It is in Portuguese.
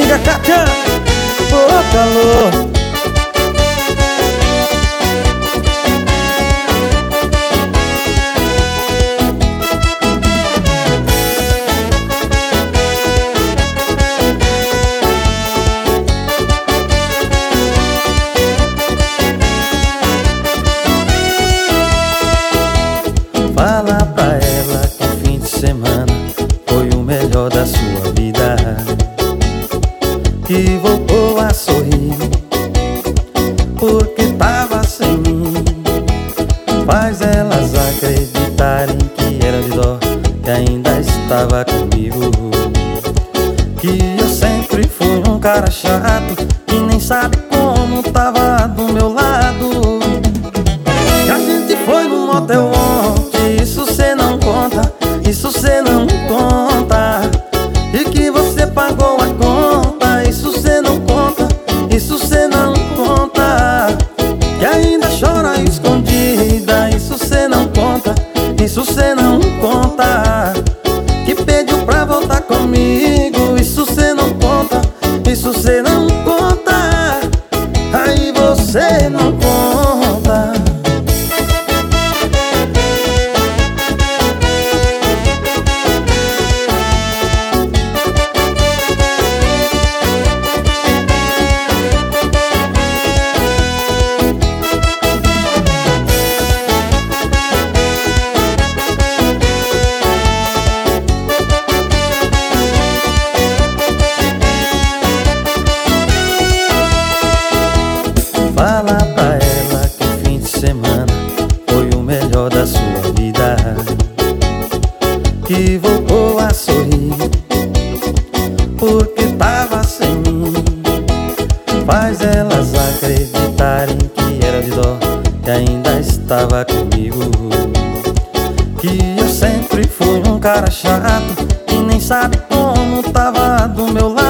Chega, Katia! Ô, calor! Fala pra ela que o fim de semana foi o melhor da sua vida, que voltou a sorrir porque tava sem mim. Faz elas acreditarem que era de dó, que ainda estava comigo, que eu sempre fui um cara chato e nem sabe como tava do meu lado. Que a gente foi num motel ontem, isso cê não conta, isso cê não conta. E que você pagou a conta, isso cê não conta, isso cê não conta. Que ainda chora escondida, isso cê não conta, isso cê não conta. Que pediu pra voltar comigo, isso cê não conta, isso cê não conta. Aí você não conta. Fala pra ela que o fim de semana foi o melhor da sua vida, que voltou a sorrir porque tava sem mim. Faz elas acreditarem que era de dó, que ainda estava comigo, que eu sempre fui um cara chato e nem sabe como tava do meu lado.